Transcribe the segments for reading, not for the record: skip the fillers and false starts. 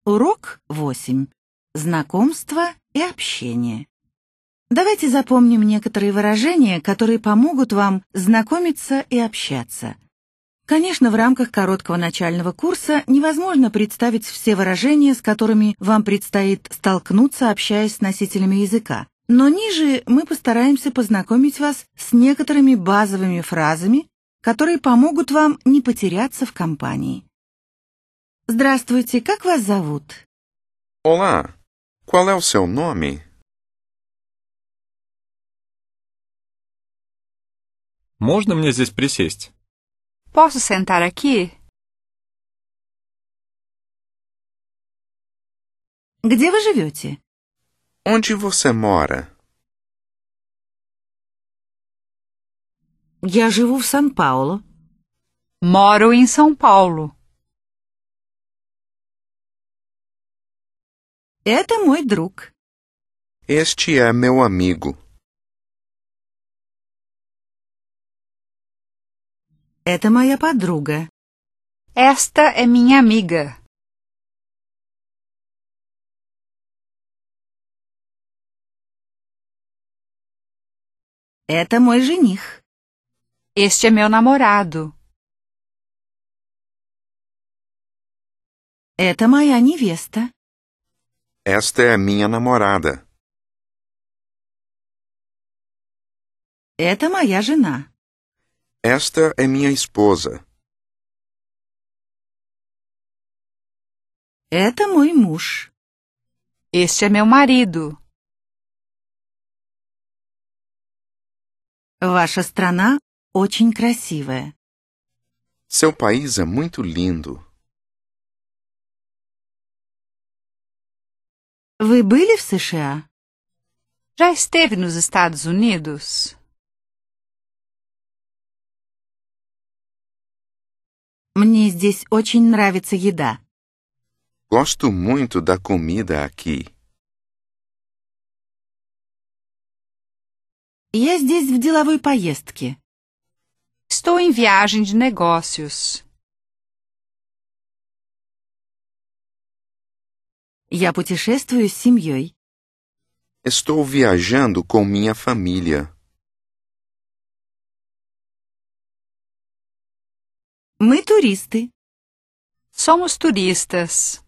Урок 8. Знакомство и общение. Давайте запомним некоторые выражения, которые помогут вам знакомиться и общаться. Конечно, в рамках короткого начального курса невозможно представить все выражения, с которыми вам предстоит столкнуться, общаясь с носителями языка. Но ниже мы постараемся познакомить вас с некоторыми базовыми фразами, которые помогут вам не потеряться в компании. Здравствуйте, как вас зовут? Olá, qual é o seu nome? Можно мне здесь присесть? Posso sentar aqui? Где вы живете? Onde você mora? Я живу в Сан-Паулу. Moro em São Paulo. Это мой друг. Este é meu amigo. Это моя подруга. Esta é minha amiga. Это мой жених. Este é meu namorado. Это моя невеста. Esta é minha namorada. Это моя жена. Esta é minha esposa. Это мой муж. Este é meu marido. Ваша страна очень красивая. Seu país é muito lindo. Вы были в США? Já esteve nos Estados Unidos? Мне здесь очень нравится еда. Gosto muito da comida aqui. Я здесь в деловой поездке. Estou em viagem de negócios. Я путешествую с семьей. Estou viajando com minha família. Мы туристы. Somos turistas.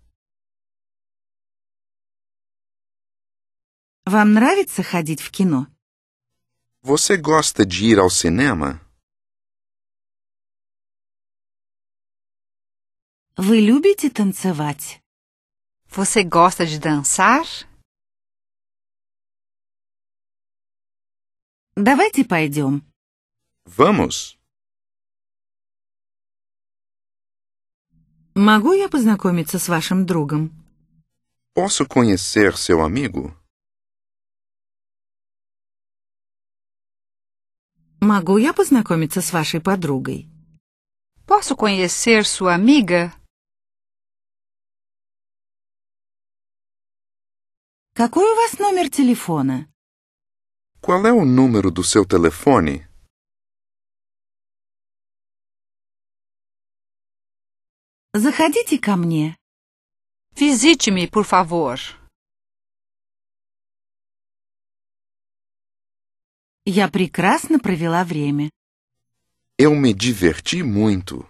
Вам нравится ходить в кино? Você gosta de ir ao cinema? Вы любите танцевать? Você gosta de dançar? Давайте пойдем. Vamos! Могу я познакомиться с вашим другом? Posso conhecer seu amigo? Могу я познакомиться с вашей подругой? Posso conhecer sua amiga? Какой у вас номер телефона? Qual é o número do seu telefone? Заходите ко мне. Visite-me, por favor. Я прекрасно провела время. Eu me diverti muito.